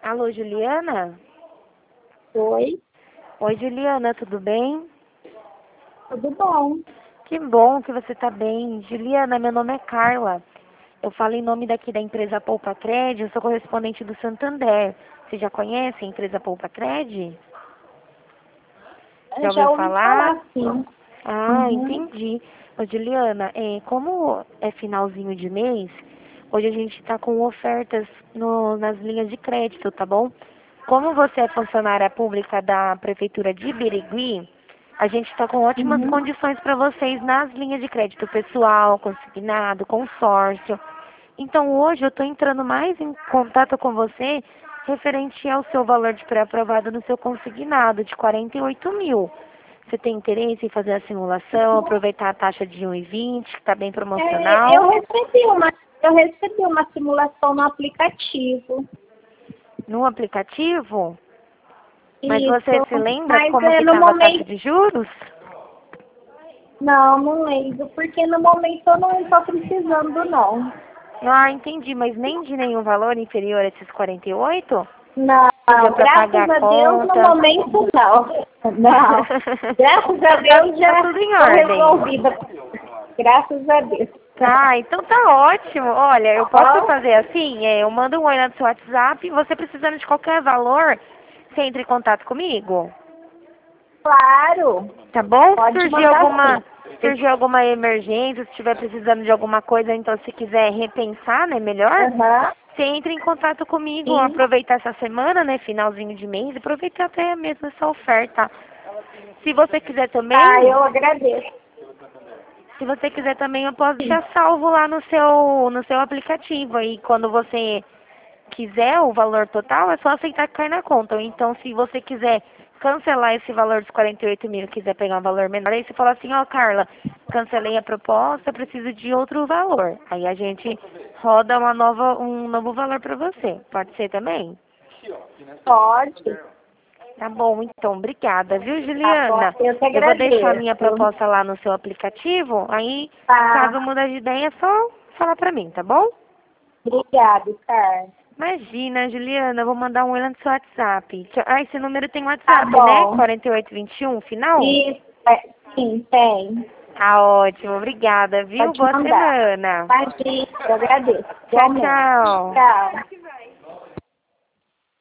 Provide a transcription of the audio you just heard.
Alô, Juliana? Oi, Oi, Juliana, tudo bem? tudo bom? Que bom que você tá bem. Juliana, meu nome é Carla. Eu falo em nome daqui da empresa Poupa Cred, eu sou correspondente do Santander. Você já conhece a empresa Poupa Cred? Já Eu ouviu já ouvi falar? falar, sim. Ah, Uhum. entendi. Ô, Juliana, como é finalzinho de mês, hoje a gente está com ofertas nas linhas de crédito, tá bom? Como você é funcionária pública da Prefeitura de Birigui, a gente está com ótimas Uhum. condições para vocês nas linhas de crédito pessoal, consignado, consórcio. Então hoje eu estou entrando mais em contato com você referente ao seu valor de pré-aprovado no seu consignado de 48 mil. Você tem interesse em fazer a simulação, aproveitar a taxa de 1,20, que está bem É, promocional? eu recebi uma simulação no aplicativo. No aplicativo? Mas você Isso, se lembra mas como que no estava a taxa momento, de juros? não lembro, porque no momento eu não estou precisando, não. Ah, entendi, mas nem de nenhum valor inferior a esses 48? Não, Que deu para pagar graças a a Deus, no conta? momento não. Não, graças a Então tá, Deus tá já tudo em estou ordem. resolvida. Graças a Deus. Ah, então tá ótimo. Olha, eu posso Ó, fazer assim, eu mando um oi no seu WhatsApp, você precisando de qualquer valor, você entra em contato comigo, claro, tá bom? Se pode surgir mandar sim. alguma emergência, se estiver precisando de alguma coisa, então se quiser repensar, né, melhor, Aham, você entra em contato comigo, sim. aproveitar essa semana, né, finalzinho de mês, aproveitar até mesmo essa oferta. Se você quiser Tá, também, eu agradeço. Se você quiser também, eu posso deixar salvo lá no seu aplicativo. Aí quando você quiser o valor total, é só aceitar que cai na conta. Ou então, se você quiser cancelar esse valor dos 48 mil, quiser pegar um valor menor, aí você fala assim, ó, Carla, cancelei a proposta, preciso de outro valor. Aí a gente roda um novo valor para você. Pode ser também? Pode. Tá bom, então, obrigada, viu, Tá bom, Juliana? eu que Eu vou deixar a minha agradeço. proposta lá no seu aplicativo, aí, caso Tá, mude de ideia, é só falar pra mim, tá bom? obrigado, Carlos. Imagina, Juliana, eu vou mandar um oi lá no seu WhatsApp. Ah, esse número tem Tá WhatsApp, né? bom. 4821, final? Isso, sim, tem. Tá ótimo, obrigada, viu? Pode Boa mandar. semana. Imagina, eu agradeço. Tchau, Igualmente. tchau. Tchau.